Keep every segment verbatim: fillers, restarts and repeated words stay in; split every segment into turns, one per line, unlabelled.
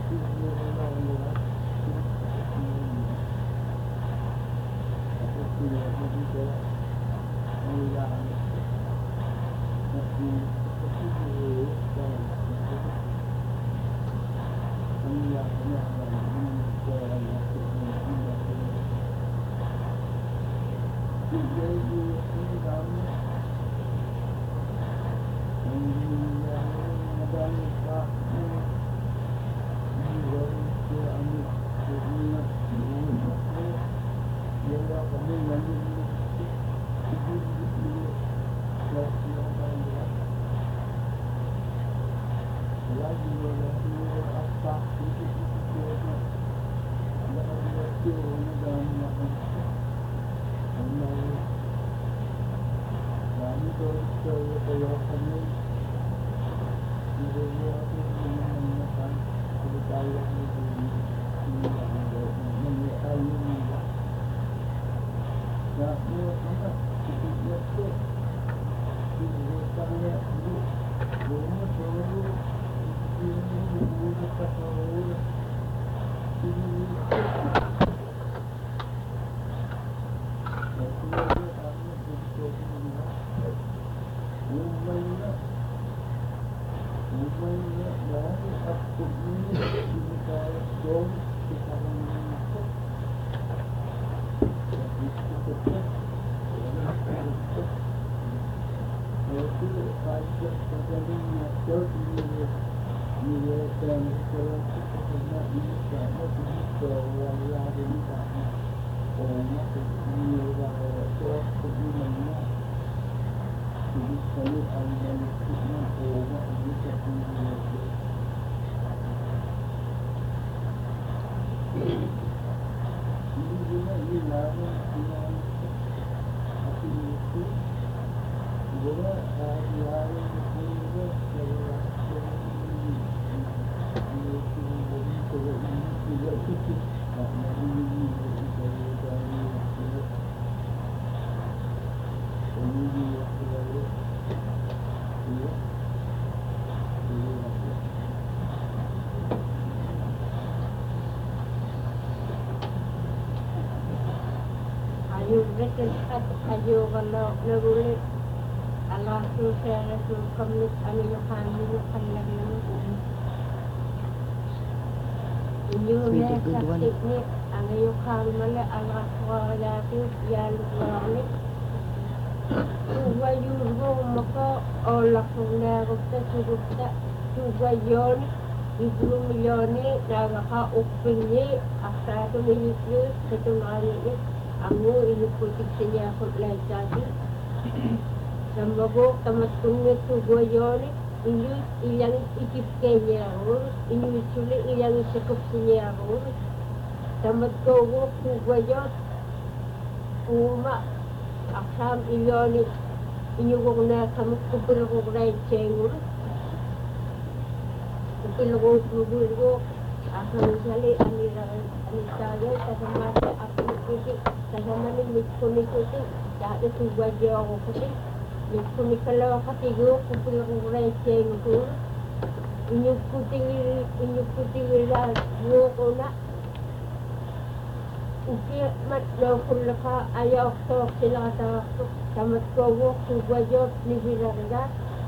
Ayugan na nagulit Allah su sana su kamit amino kami kanlang naman inyo na sakit ni ang iyo kamala Allah swalati yalwali suwa yurgo maka ola kuna gupta sugupta suwa yon ibu milyoni nagaka upingi asa to milikyo ketungali Amo inuputik sa niya ako lang sabi. Sa mago, tamatungin sugo yun, inyo ilang ikip kay niya ako, inyo suli ilang isakop sa niya ako. Tamat ko ko sugo yun, uma, aksam iyon, inyo ko na kamot kupil ko na yung chengur. Kupil ko sugo ko, aksam sali, anirang, anitayo, kasamasa, aksam ikip. Kasama ni Mitko Nikuti, dahil suwadyo ako kasi. Mitko Nikalawa katigo, kupil ko rin siyang ko. Inyong puting, inyong puting ila, buo ko na. Uki, mat na kula ka, ayaw ko, sila katawak ko. Tamat ko ko, suwadyo, nihirarga.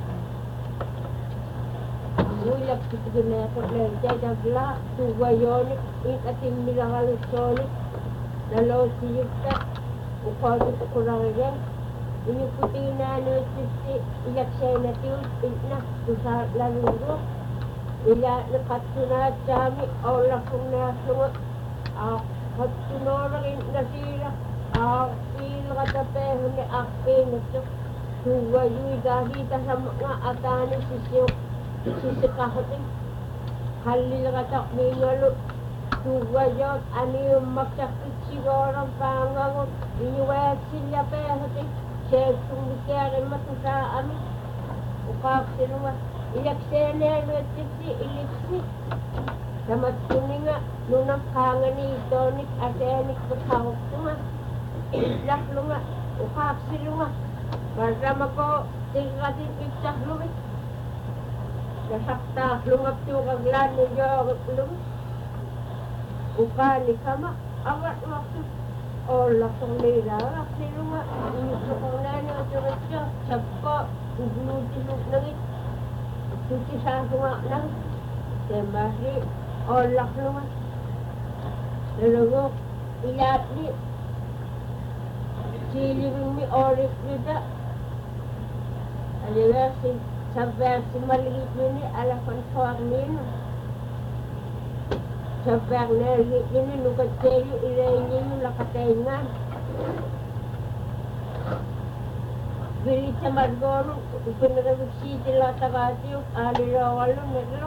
Mulak kitigo na ako, lagay dagla, suwadyo, ikating milakalusonik. Nalaw siyukta, ukawin ko kurang yan. Inuputi na ano sisi, ilak siya na tiyo, na, tusar laluro. Ila nakatsunat sa amin, o lakong nasungot. Ah, katsunorang nasira, ah, ila katapeho ni akin na ito. Suwayoy dahita sa mga atani sisiyo, sisikahating. Halil katak mingalo. Suwayot, ano yung magsakit siguro ang pangangot, inuwet sila pehote, siya sumikere matusa amin, ukak sinuwa, ilaksene, iluetisi, iliksi, samat kuni nga, nunang kangan ni Donik, asenik, patawag tunga, ilaklo nga, ukak sinuwa, marama ko, tingkatin itsak lumit, Nasakta, lungap yung kaglan ninyo, lum. Ukani kama, awat waktu. Oh, langsung nila, laksay lunga. Inuso kong nani, o surat siya. Sabko, ugnuti luk nangit. Suti sa sunga nang. Semari, oh, lak lunga. Nalungok, ilat ni. Silibing mi oris nida. Alila, si sabar si maliit ni alakon kawag nino. Sabar na liit ni nukat sa'yo, ilayin niyo yung lakatayngan. Bilit sa Margoro, ipinagabig city lang tagati yung alilawalo nilo.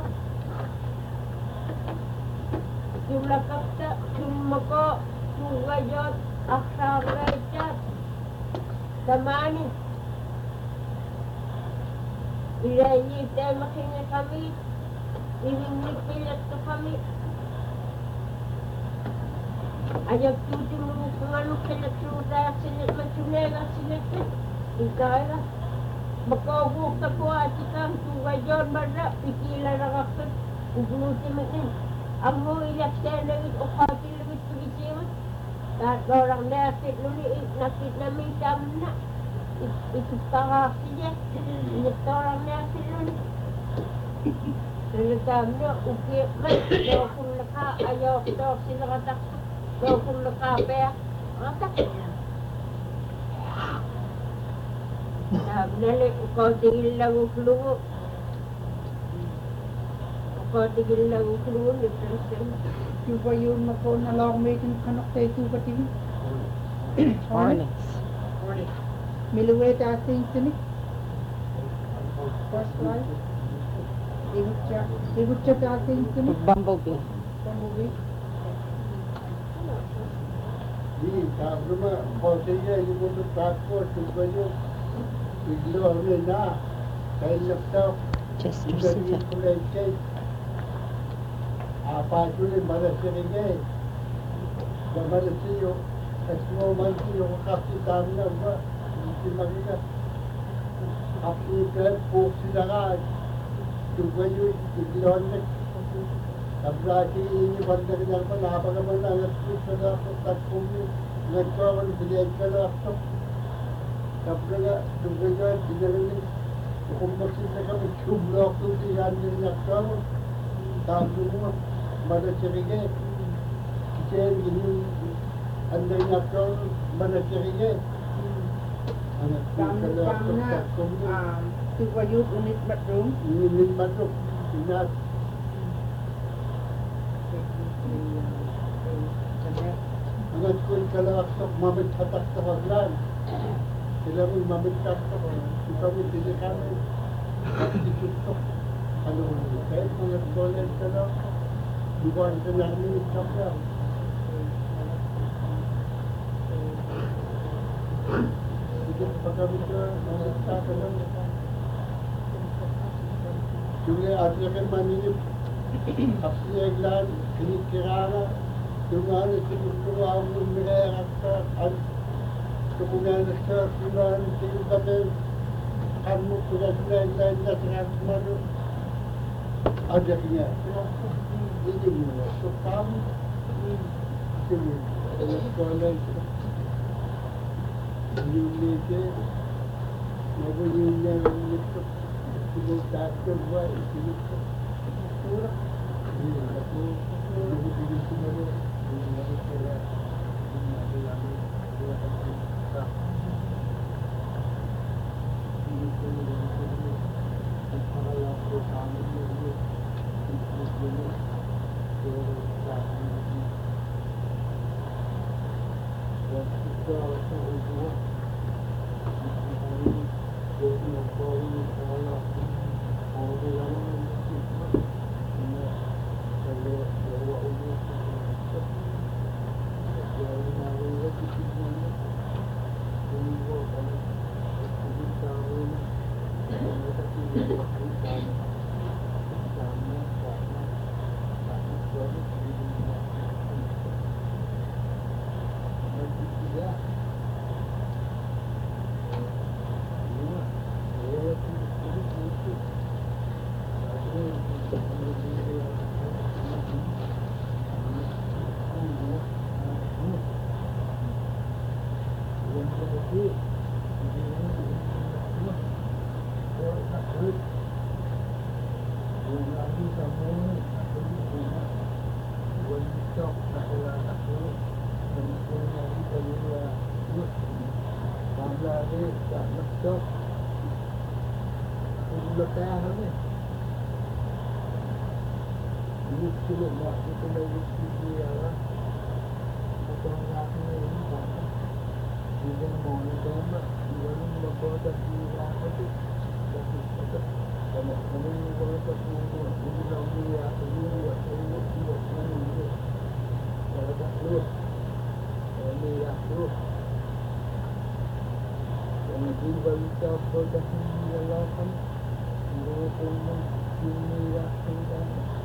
Yung lakapta, sumako, sugayot, aksarayat, damani. Ilayin niyo tayo makinga kami, iringlik pilat to kami. Ayaw tuti mo kung ano sinatsuta, sinatmatsunega, sinatsuta. Ikala, makauhok ka po at ikang sugayon marla, pikila na kakot, ugnuti mo din. Ang mo ilak siya langit o katilagit pagisiman. Kahit orang nakit nuli, nakit namin kami na. Ito pa kasi niya, init orang nakit nuli. Nalagam niya, ukit man, daw kung naka, ayaw daw sila katakot. Daw kung nakapaya, katakot niya. Nali, ikaw tigil lang ang klungo. Ikaw tigil lang ang klungo ni Preston.
Juba yun mako na lang may kanok tayo tuba tingin.
Hornets.
Miluwe ta ating sini. First one. Igut siya. Igut siya ta ating sini.
Bumblebee.
Pambubi.
Hindi, sabi mo, kasi niya, yung mga passport, tuba yun. Biglo ano na, kaya nagtaw,
Chester
ibigay
City.
ko lang siya. Apat yun yung malasirin niya eh. Namalasirin yung, at sumamansin yung kapitan na ba, hindi makita. Kapitan, po sila ka, tuba yun, biglo na. Tablaki ini bandar na pa, napagaman na, nagpus na dapat, tatpong yun, nagkawan, bilay ka na ako. Kapag dumagat, dinalamin, kung bakit na kami kumlok kung diyan din nakkaw, tabi mo, manasirige. Kasi yung anday nakkaw, manasirige.
Kami pang na, um, tuba yun unit bedroom.
Unit bedroom, inat. Angat ko yung kalaksak, mamit hatak sa haglan. Sila mo mamagkat ko, ikaw mo hindi kami, dikit ko. Ano mo nito? Kahit mga dolar ka lang, buwan ka namin yung kapya. Dikit pa kami ka, mamagkat ka lang. Yung at yakin maninip, kapsiyaglan, kinikirana, yung ano, sinutuwa mo minayang at kemudian setelah bulan tiga bulan kamu sudah sudah lain dah sangat malu ajaknya ini mula so kamu ini sekolah ini ke mau ini ini itu itu tak terbuat itu kurang ini aku ini ini semua ini ini saya ini ada lagi Nakto. Ulo kaya kami. Ini sudah mak kita lagi dia lah. Apa nak ni ini tak. Dia mau ni sama. Dia ni mau kota dia apa tu. Tapi kata kalau kami ni kalau tak semua ini lagi ya ini ya ini ini ini. Kalau tak tu, ini ya tu. Jadi bagi apa dah ni Allah kan. Dia pun ini ya kita.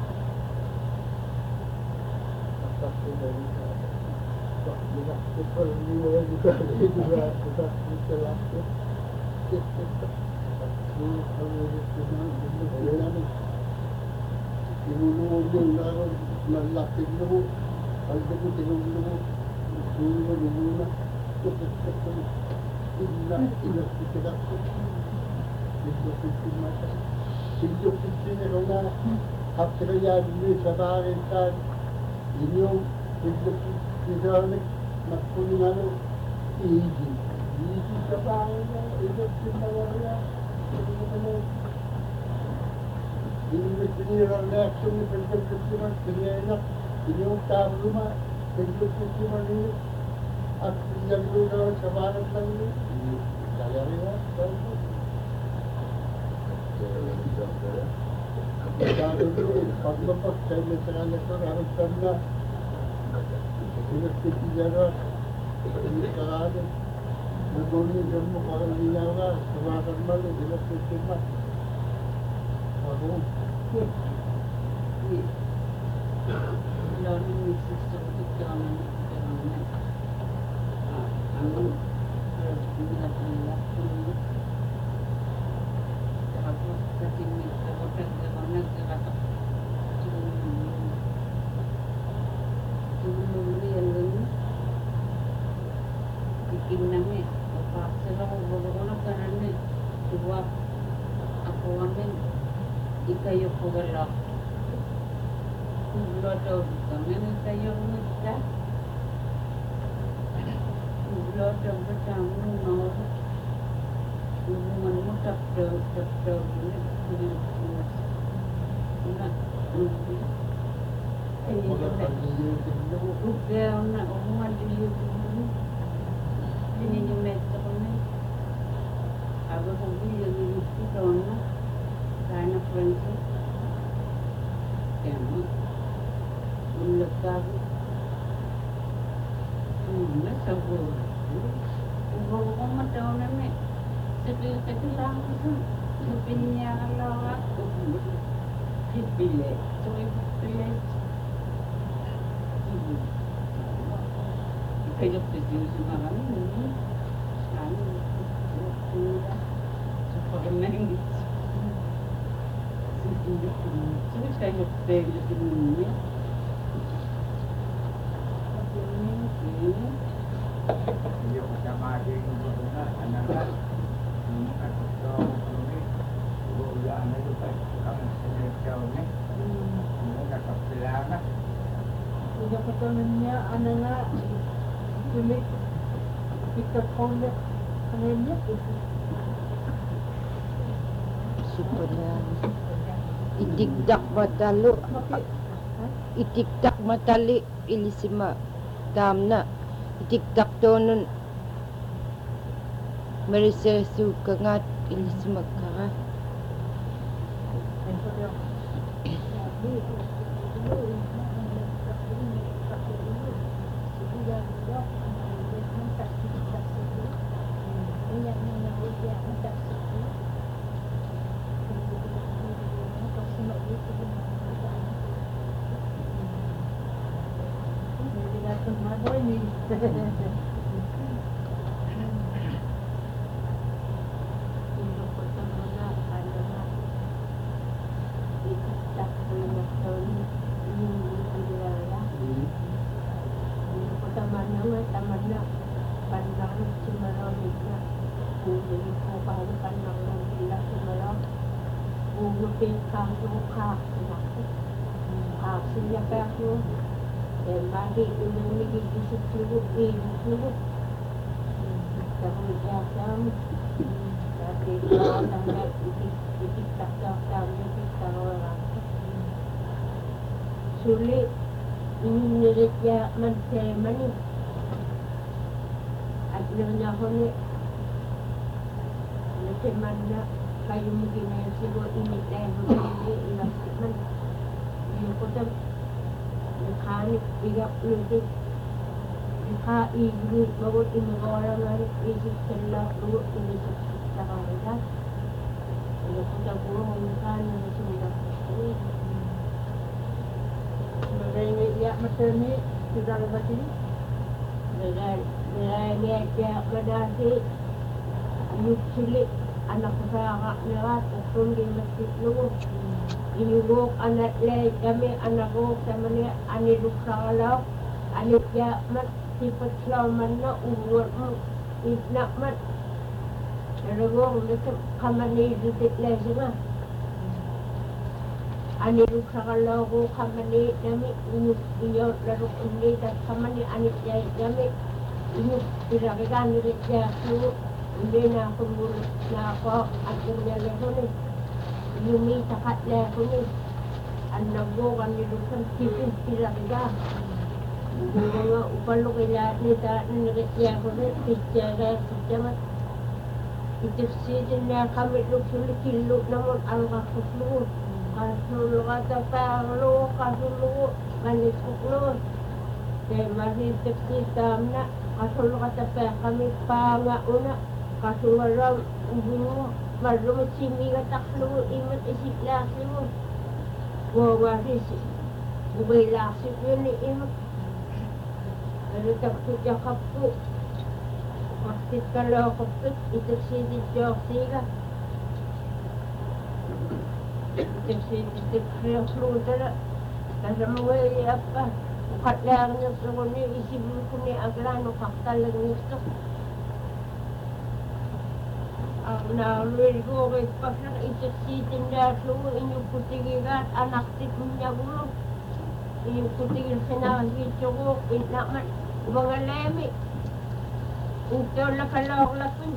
Satu dari tak banyak super juga juga juga kita kita lakukan kita ini kalau itu mana ini ini mungkin nak nak lakukan dulu kalau itu tengok dulu dulu dulu nak kita kita ini ini kita lakukan itu itu macam itu itu ni orang hak kerja ini sebagai kan ini yang kita kita ni nak punya ni easy easy sebenarnya itu kita orang ini ini orang nak sini penting penting kerja nak ini utama rumah penting penting ni aku yang dulu sebarang lagi saya ni Kita dulu paglapas saya misalnya itu harus karena kita tidak ini kerana mengguni semua orang dinyala sebarang malu tidak setiap aku
learning is system to come and I'm Inangnya, apa selama beberapa karena dua aku amin ikayo pogala, ulo do kami ikayo muda, ulo do berjamu nor, hubungan muda do do do ini nak ini juga nak hubungan dia ini juga macamnya, aku hobi yang itu dona, karena prinsip, yang melekat, hmm, sebab, beberapa macam ni, setiap setiap itu, sebenarnya kalau aku dipilih, jadi pilih, ibu. Kayak tujuh sembilan ini, kami sudah seperti ini. Jadi kayak tujuh ini, ini.
Dia macam ada yang berbeza, anak-anak ini atau ini, bukan itu tak kamu sendiri tahu ni, ini tak kepikiran.
Sudah ketemunya anak-anak Sulit kita kondak kananya itu.
Supaya itigdak matalo, itigdak matali ilisima damna, itigdak tonon marisesu kangat ilisima kara.
Terus tapi kalau tanggal itik itik tak tak tak itik tak orang sulit ini nirit ya mencari ni akhirnya hone macam mana kayu mungkin yang sebut ini dah ini ilah man ini kota mekanik tiga puluh ti meka ibu baru ini orang lagi isi selah dulu ini sekarang dah ini kota burung mekan ini sudah ini
Mereka ya macam ni sudah lepas ini.
dengan dengan dia berdasi yuk cilik anak saya nerat ukun di masjid lu ini gok anak le kami anak gok sama ni ani duksalau ani dia mat sifat mana umur nak mat ada gok dekat kamani dekat le semua ani duksalau gok kamani kami ini dia lalu ini dan kamani ani dia kami ini tidak kan dia tu hindi na ako mulit na ako at yung nalahon eh. Yumi takat lahon eh. Ang nagbukan nilusan tipin sila kita. Yung mga upalo kaya nita nangyaritya ko na pitya kaya pitya mat. Itifsidin na kami luksuli kilo naman ang kasuslo. Kasulo ka tapalo, kasulo kanisuklo. Kaya maritifsidam na kasulo ka tapalo kami pangauna. Kasuwaram, ubungo, marumot simi ka taklo, imat isip lasi mo. Wawaris, ubay lasi ko ni imat. Pero takot yakap ko. Paksit ka lang kapit, itaksidit yung sila. Itaksidit yung sila. Kasi mga iap ka. Ukat lang niya sa kuni, isipin ko ni Aglano, kaktalag nito. Na luwil ko kay pasang itaksitin na sumo inyong putigigat anak tikong niya gulo inyong putigil sinahityo ko inaman mga lemi ito lakalawak lapin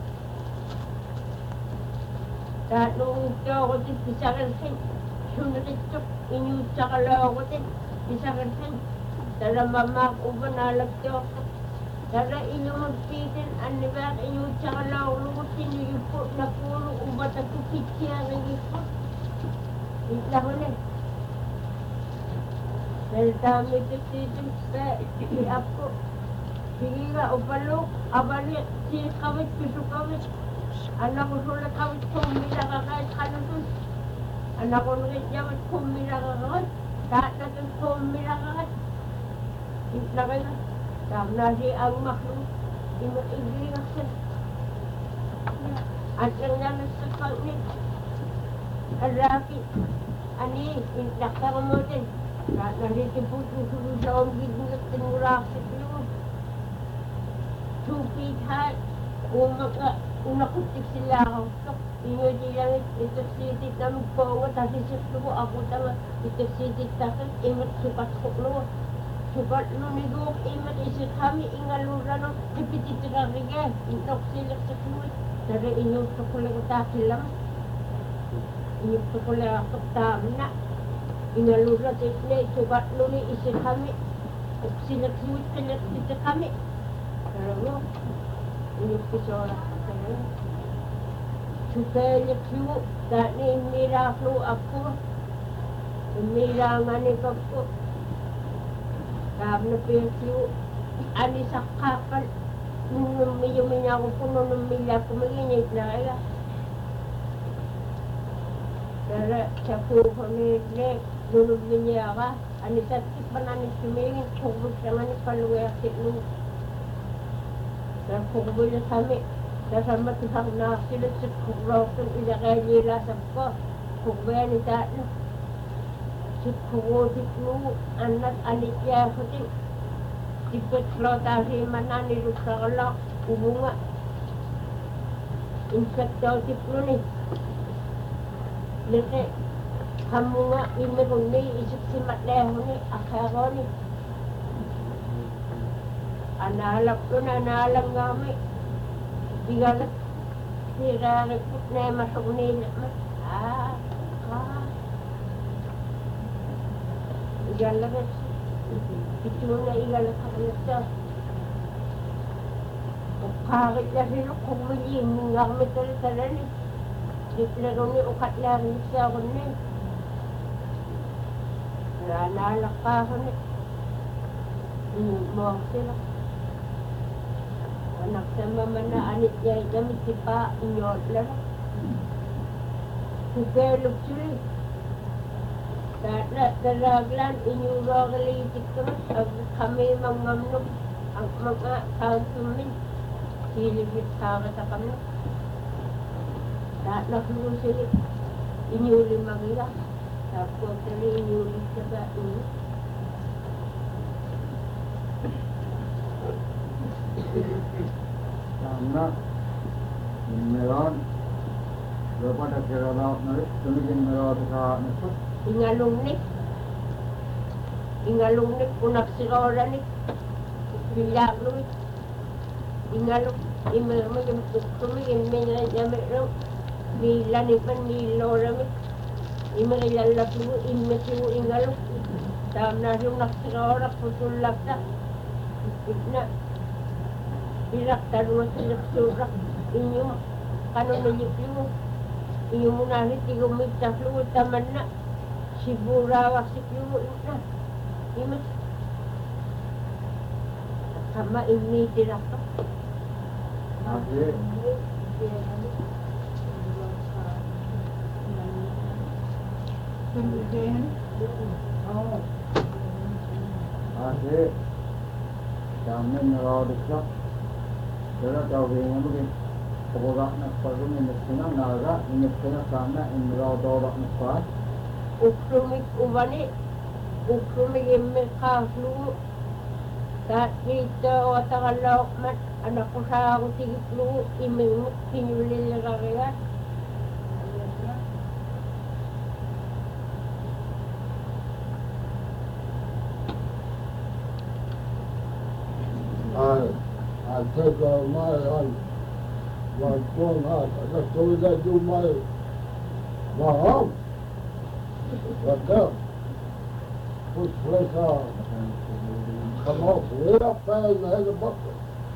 dahil nung ito ako din pisakalsin sunod ito inyong sakalawak ko din pisakalsin dala mamak uba nalagto ako dala inyong magpitin anibat inyong sakalawak Sinuyupo na puro ubat at kupitya ng ipot. Itla ko na. Dahil dami dito sa iap ko. Sige nga, upalo, abali, si kawit, piso kawit. Anak ko sulat kawit, kumila ka kahit kanutun. Anak ko nungit yawit, kumila ka kahit. Lahat na ito, kumila ka kahit. Itla ka na. Dahil na si ang maklo. Ima-igli ka siya. At yung naman sa pangit, alaki, ani, intakta ko mo din. Nalitipot yung sulo sa ombig na tinuraksik yun. Two feet high, umaga, unakutik sila ako. Inyo dilang ito sitit na magpongo, tasi sa ko ako tama, ito sitit takin, imat sukat ko lo. Sukat lo ni Gok, imat isit kami, ingalura no, ipitit na riga, intok sila sa kulit. Dari inyong tukuli ko takilam. Inyong tukuli ako tamna. Inalura titne, sugat luni isi kami. Sinagsiwit kalit dito kami. Pero mo, inyong pisora ko. Sukelik siwo, dahil imiraklo ako. Imirangan ikaw ko. Dahil na pinsiwo, ani sa kapal. Nung lumiyumin ako po, nung lumila ko, maginit na kaya. Pero sa po kami, nung lumiya ka, anitat pa namin sumingin, kubos naman ni Paluwe at nung kubos na kami. Kasama tisang na sila sa kubos, kung ilakay nila sa ko, kubos ni Tano. Sa kubos nung anak, anikya ko din. Tipet flotasi mana ni rusakala ubunga insekto tiplo ni lete kamu nga imeron ni isip si matleho ni akaro ni analap ko na analang ngami Bigalat sirarikot na yung masok nila. Ah, ah. Igalat. Ito na igalat ako nito. Kahit na sila kumulin, nga kami tala-tala ni. Diklaro ni ukat lang sa ako ni. Nanalak pa ako ni. Inubuang sila. Anak sa mama na anit niya damit si pa inyot lang. Sugelog sila. Tala talaglan inyuro kalitik kami. Kami mangamnok ang mga kantumin. Silibit sa kami. Lahat na sulo sila. Inyuli magila. Tapos sila inyuli sa ba inyo.
Karena meron, dapat ada kira laut narik, tumikin meron sa nesut.
Ingalungnik. Ingalungnik unak siroranik. Bilaglumik. Ingalung. Imelma yung tukumi yung minayamero. Bilanipan niloramik. Imelalaplo imesiwo ingalung. Tamna yung naksirorak putulak na. Ipit na. Irak tarungan sa naksurak. Inyong kanon niliplo. Inyong munahit igumita flu taman na. Sigurawa si flu na. Imas. Sama ini tirak ka.
Asyik, asyik. Kami meron dekat. Kira tahu yang mungkin. Pokoknya nak perlu menyesal naga, menyesal sana, meron dorak nafas.
Ukrumik ubani. Ukrumik imme kaflu. Dahil dito o takalawak man, anak ko sa ako tigiplo, imimot, pinulil na kaya.
I, I take uh, my, I, my phone out, I just told I do my, my house. Right there. Put place out. Come off way up there in the head of bucket.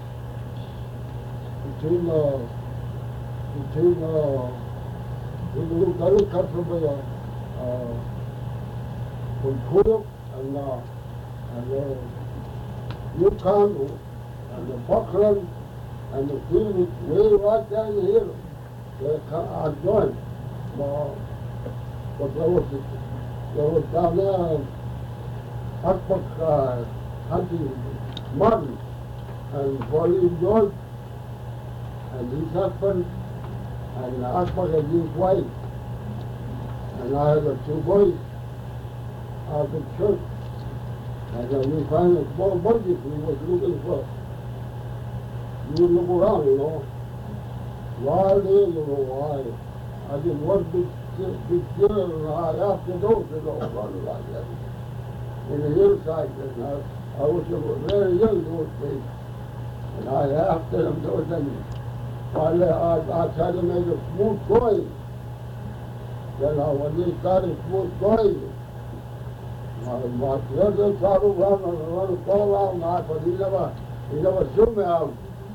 Between, uh, between, uh, we look, I look up from the, uh, from Kurup and, uh, and, uh, Yukon and the Buckland and the field is way right down here. They I joined. Uh, but there was, there was down there, Hotbuck, uh, hunting Martin and Pauline George and his husband and Hotbuck and his wife. And I had the two boys out of church. And then we found a small budget we was looking for. You look around, you know. Why there, you know, why? I did one big, big deer and I after those, you know, running like that. In the hillside, and I, I was very young those days. And I after them those things. Finally, I, I tried to make a smooth going. Then I, when they started smooth going, my, my brother tried to run and run and fall around I, but he never, he never threw me out.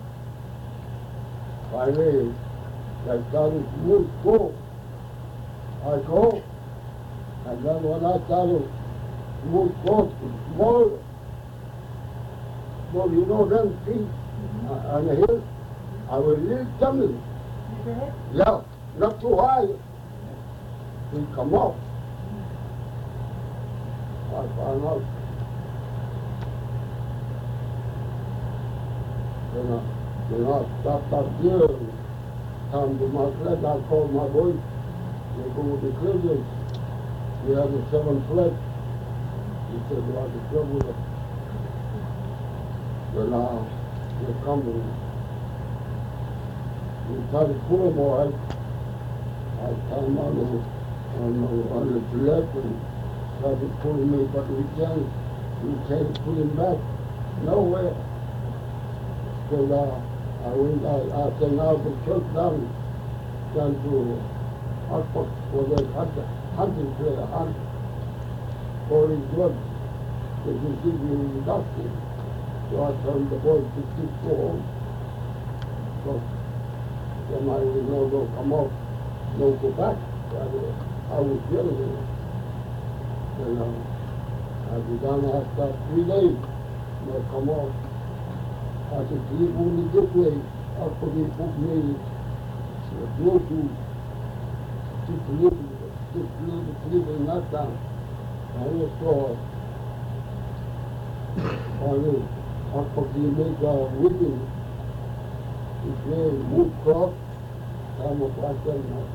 Finally, I started smooth go. I go, and then when I started smooth go, small, well, you know them feet uh, on the hill, I was really jumping. Yeah, not too high. He come up. I found out. Then I, then I stopped up here and come to my sled. I called my boys. They go with the critters. We have a seven sled. He said, well, I could go with it. Then uh, they come and we tried to pull them all right. I came on the, on the, on the sled and tried to pull me, but we can't, we can't pull him back nowhere. So uh, I went, I, I came out and took down, down to Hartford, where they had the hunting trail, a hunt, pouring blood. They just give you nothing. So I told the boys to keep go home. So then I didn't know they'll come out, no go back. So I, I was dealing with it. And um, I was down after three days, and I come out. I said, keep only this way, I'll put it, put me, go to, keep living, keep living, living that down. I just saw, I mean, I'll put the make a whipping, if they move cross, I'm a black then now.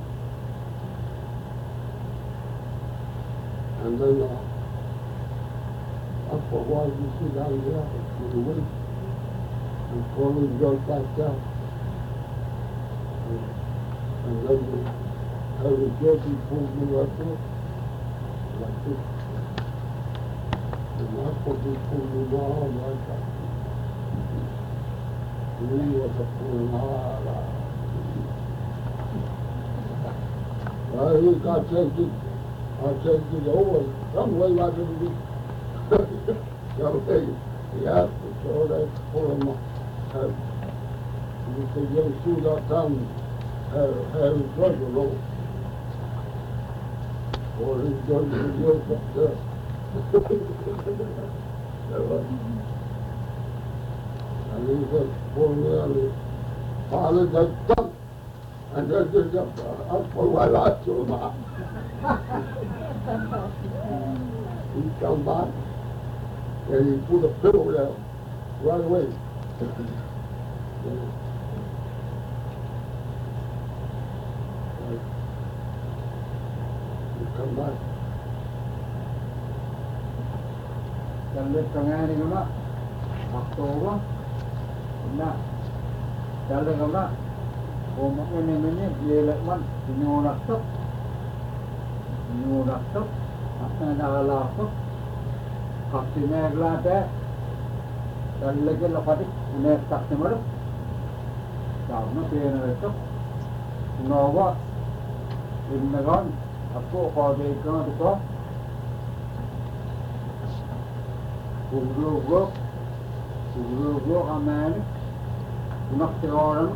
And then, uh, after a while, you see down there, with the wind, and falling goes back down. And, and then the, how the jersey pulled me right there, like this. And that's what they pulled me down like that. He was a pulling hard out. Well, he got taken, I said, it's over, some way like it would be. So they, he asked me, so they pull him up. Uh, he said, you ever see that down Harry Treasure Road? Or he's going to the yoke up there. And he said, pull me on the father, they dump. And they just up, up for my life to him out. He come back, and he put a pillow there right away. He come back.
Dalit ka nga ni kama, October, na, dalit ka na, kumak na naman niya, lilat man, sinuraktok, sinuraktok, at na nakalaktok, kasi naglate, dalit ka lapatik, unetak si Maruk, sabi na pinaratok, sinawa, inagon, ako, kawagay ka nga dito, Ugro-ugro, ugro-ugro kami, unak si orang,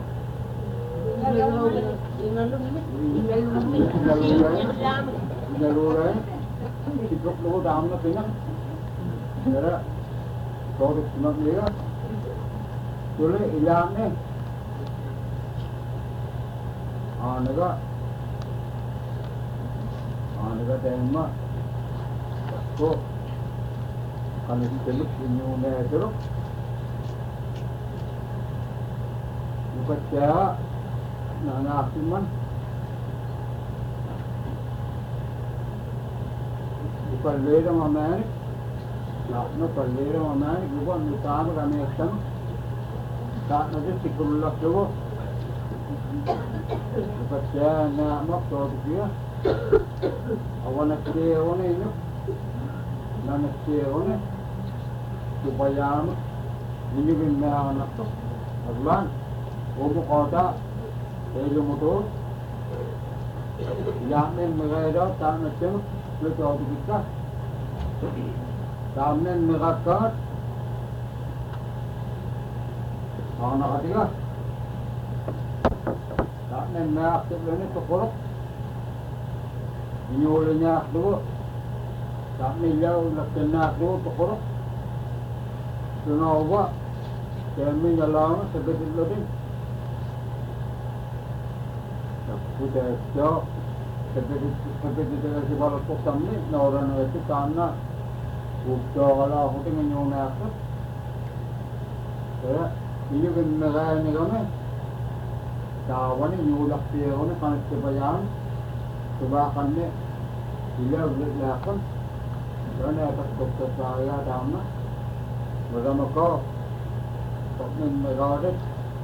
inaluray, sikap lo dam na pinang, kaya, sorry simak liya, tuloy ilang ni, ano ka, ano ka tema, ko. Kalau diceluk inyune celuk, bukan cah, nana asiman, bukan lera mamani, nak no lera mamani, bukan nutan kami ekam, tak nanti sikulak jauh, bukan cah nak mak tahu dia, awan asli awan ini, nana asli awan. Supaya ini benda anak tu, aglan, untuk kota, dari motor, yang ni mereka dah tak macam kita tu kita, samne mereka, anak ketiga, samne mereka sebelum tu kolok, ini olehnya dulu, samne jauh nak kena dulu tu kolok. Sunawa, kami jalan sebetul lebih. Sudah jauh, sebetul sebetul dengan si balok kosam ni, orang itu tanah, udah kalau aku tengok nyona aku, ya, ini kan negara ni kami, kawan ni nyulak dia, orang kan sebayang, sebahakan ni, dia boleh lakukan, kerana atas doktor saya dama. Bersama kau, kau ni mereka ada.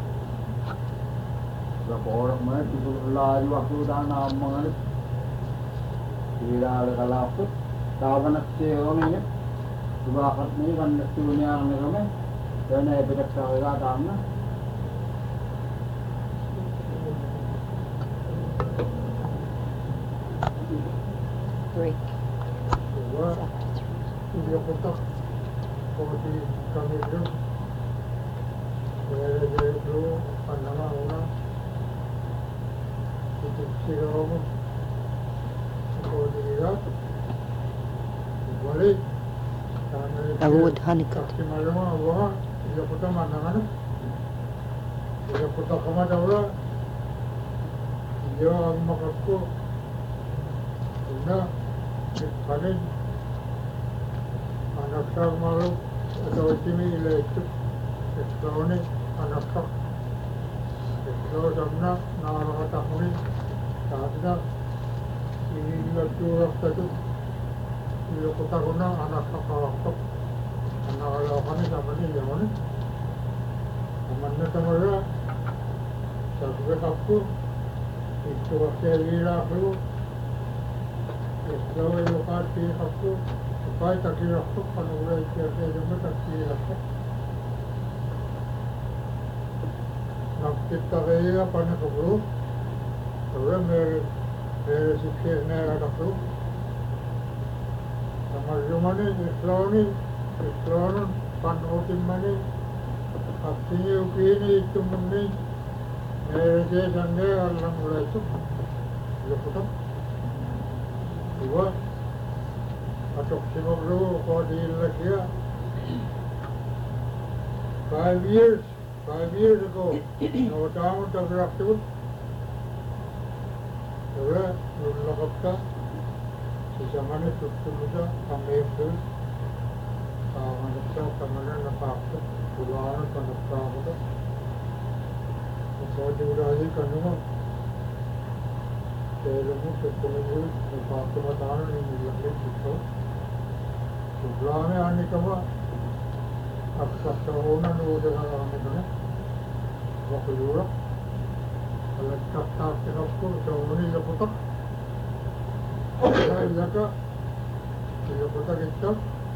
Berapa orang mana tidur laju waktu dah nama mengalir. Tidak ada kalau apa, kawan nak orang ni, sebab ni kan turunnya orang ni kami, dan ada bedak saya dah mana.
break.
Diba?
It's after three.
Hindi ako tak. Pagkati kami doon. Kaya dahil doon, panama una. Itigsigaw mo. Ako dira. Ibalik.
A wood honeycomb.
Kasi malama, awa. Hindi ako tama na ano. Hindi ako takama daw. Hindi ang makat ko. Una. Panin. Anak sa malu. Atau sini iletu. Setelah ini anak sa. Setelah samna nara tahuni. Saatnya ini iletu waktu itu. Ilu kota guna anak sa kawaktok. Anak alakan ini sama ini yang mana? Amannya sama dia. Sampai aku itu waktu lira aku. Setelah itu kaki aku. Supaya tak kira aku kalau udah ikhlas juga tak kira aku. Nak kita kaya apa nak aku? Orang mer mer sikit ni ada aku. Sama zaman ni Islam ni Islam panutin mana? Akhirnya ukini itu mungkin mer je sange Allah mulai tu. Lepas dua atau semua kau diilah five years five years ago no down to Rakhtut Ora Lulakapta si zaman itu sudah kami itu kawan kita kemana nampak pulang ke nampak itu kau juga lagi kanuma Telemu sekolah nampak kemana ini lagi itu Sublame ani kama aksasawona nuuda ani kana wakuyura alat kapta tinapko sawoni laputak ay laka ilaputak itta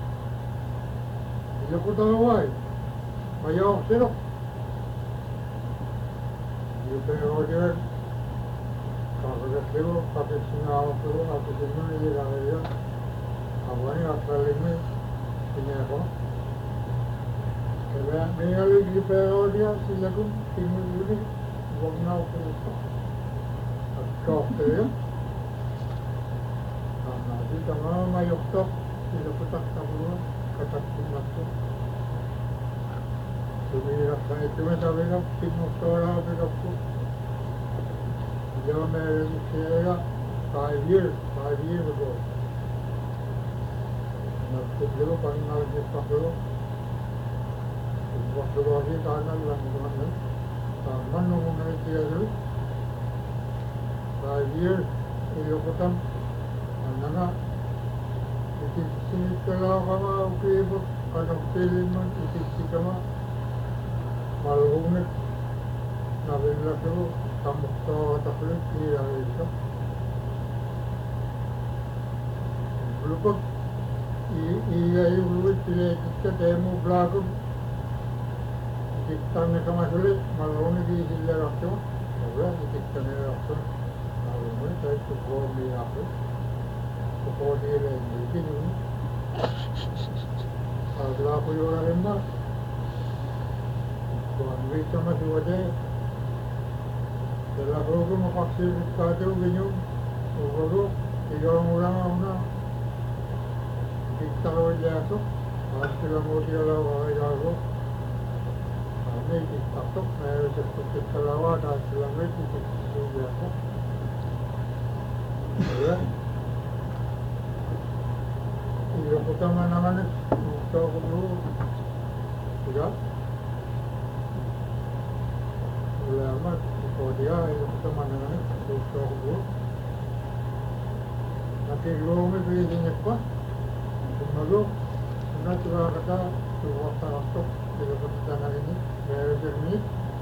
ilaputak away mayawak sino yupe rojer kakagasliwo kakisinawak ko kakisinyo nililakaya Awalnya asal ini punya apa? Kalau mengalir di perawat dia silakan tinggal dulu bangau kereta. Kau tu, karena di tengah mayok top sila putak tabur kata timak tu. Tumi rasa itu macam mana? Timak orang berapa? Jauh mereka saya five years, five years ago. Naskutligo pangal jipaklo waktu lagi tanah langgunan taman nungai tiada five years iyo kotam anana itik sikala kama ukibo kanok piliman itik sikama malungnit nabila ko tamukto taklit iya ito lupa iya ibu tidak kita demo belakang kita ni kama sulit malu ni di sini rakto, orang kita ni rakto, malu ni saya tu bawa ni apa, tu bawa ni lagi ni, agak apa orang lembah, tuan kita masih ada, dalam program vaksin kita tu bingung, program tiga orang orang kita aja tu, hasil mudi Allah aja Ini kita tu, saya seperti kelawar dan selama itu kita biasa. Ya, ia kita mana-mana kita perlu, tidak. Lama, kalau dia ia kita mana-mana kita perlu. Nanti lu mesti ini apa? Lalu, nanti kita kata tuh waktu Bila pertama ini, saya berni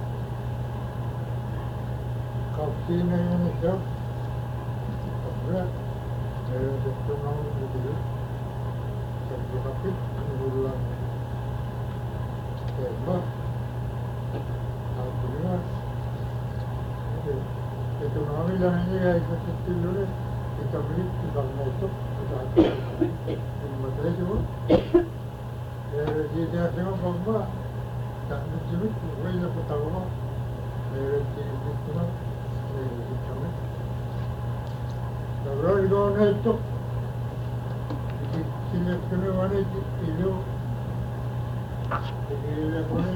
kafe ni ini siap, apa? Saya doktor nama itu, saya kafe ini bulan, saya apa ni? Itu nama yang ini ya itu kecil dulu, kita beli tinggal masuk kita ini materi cuma jadi dia tengok bawa tak menjadi boleh dapat tahu lah jadi itu lah jadi kami kalau itu orang itu sini sini mana itu jadi lepas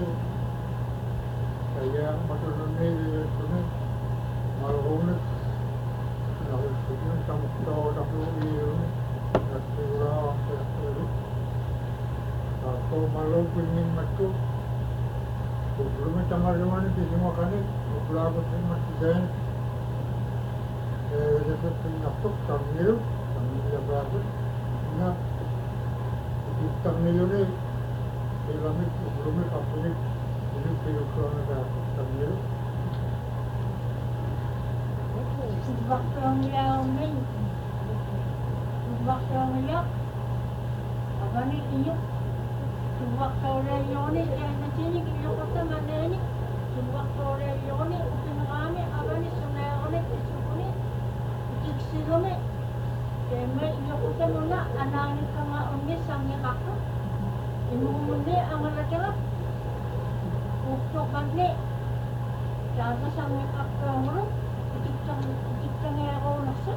saya macam ni ni malu ni lalu kita sama tahu tapi ni nanti orang tu kalau malu punya macam tu macam mana mana di semua kan ni kalau aku macam saya eh jadi punya tu sambil sambil berapa na kita ni ni dalam itu belum apa ni ini perlu ada sambil
waktu yang ni waktu yang apa ni ini waktu yang ni yang nanti ni kita kata mana ni waktu yang ni kita kami apa ni sebenarnya ni itu ni itu ni kami yang kita mana anak ni kama ini sangat kakak ini mungkin amal aja lah untuk bagi jangan sangat kakak mulu kita kita ni orang nasi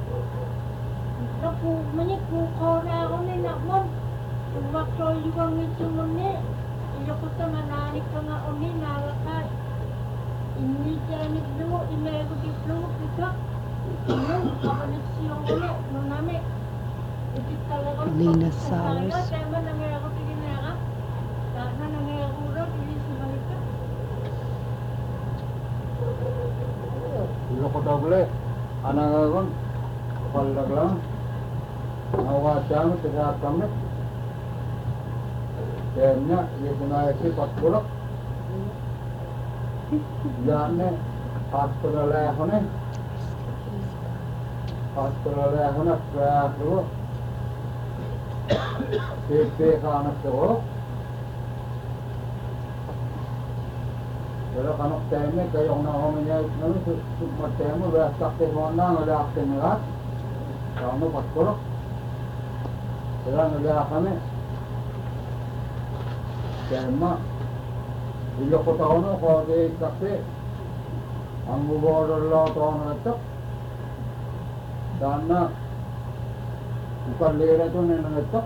lalu mana orang orang ni nak mon waktu juga itu mana ia kita mana ni kama ini nalakai ini jadi dulu ini aku di dulu kita ini apa ni siang ni nuname kita lakukan
Lina Saus.
saya mana ni aku pergi ni apa karena ni aku udah pergi sebenarnya
Ilo ko daw boleh anak kan palag lang awat jam tiga kami jamnya ia guna isi patulak jangan hospital lah hone hospital lah hone kerja tu safety kanak tu kalau kanak teme kayak orang namanya itu cuma teme berasal dari mana ada aksen merah, kamu pastor, sekarang ada kami, teme, dia kota orang kau di kafe, anggu border laut orang itu, dan na, bukan lera itu nenek itu.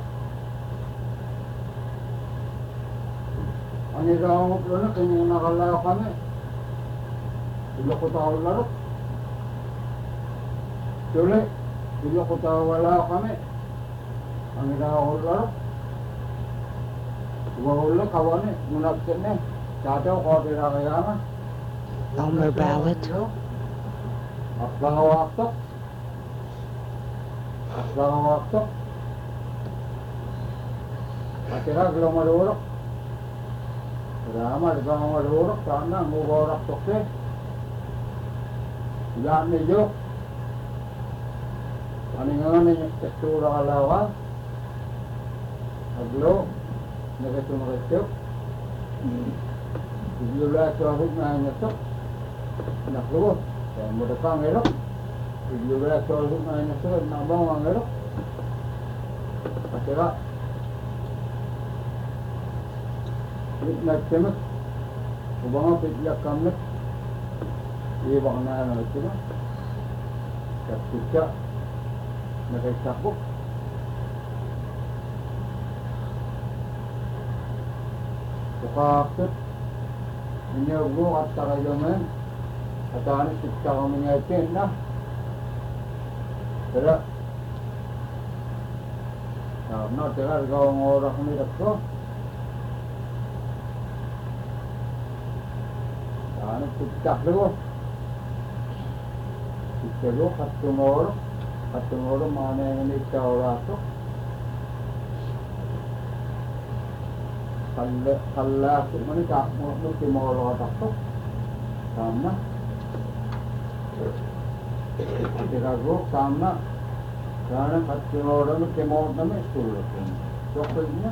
Ani ramu pelana kini nakala kami, bila kota awal Tule, bila kota awal kami, ani ramu awal awal kawan ni munak sini, jatuh kau tidak kaya kan?
Elmer ballot.
Apa waktu? Apa waktu? Akhirnya belum ada orang. Ramai orang orang karena mubarak tokse, jangan nijuk, aningan ni tekstur alawan, aglo, negara negara, jumlah suara mana tu, nak lu, muda kang elok, jumlah suara mana tu, nambang elok, akhirnya Fitnah cemat, ubah fitnah kamnet, ini bangna itu lah. Ketika mereka sabuk, sukakut, ini gua kata kajian, kata ni kita kami ngerti nah, tidak, karena tidak kau orang ni tak. Ano pagtak dulu, kita dulu katunor, katunor mana yang ini cawra tu, kalau kalau mana tak mau mesti mau lawat tu, sama, kita dulu sama, karena katunor mesti mau nama suruh, soalnya,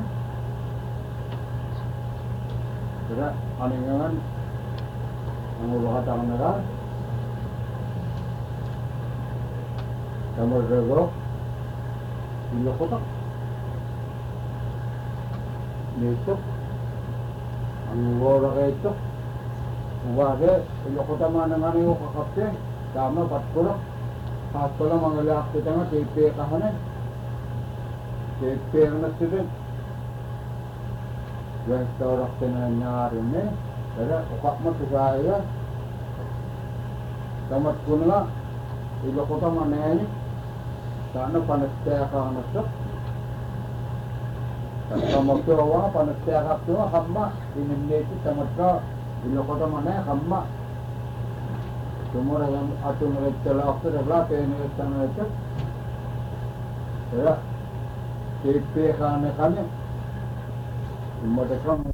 jadi aningan Ang ulo ka tang nagal.
Tamarego, Ilokota, Nito, ang wala ito, Uwage, Ilokota man ang ano yung kakapte, tama, patpura, patpura mga lahat kita nga, tipi kahanan, tipi ang nasidin. Yang torak tinanyari ni, kaya ukak mo sa saya, tamat ko na nga, Ilokota man yan, sana panagtaya ka ang nasok. At magtawa, panagtaya ka ito, kama, inimlete, tamat ka, Ilokota man yan, kama. Tumura yung atong nagtala ako, nagla, kaya nagtala na ito. Kaya, tipi ka na kanya. Umadakang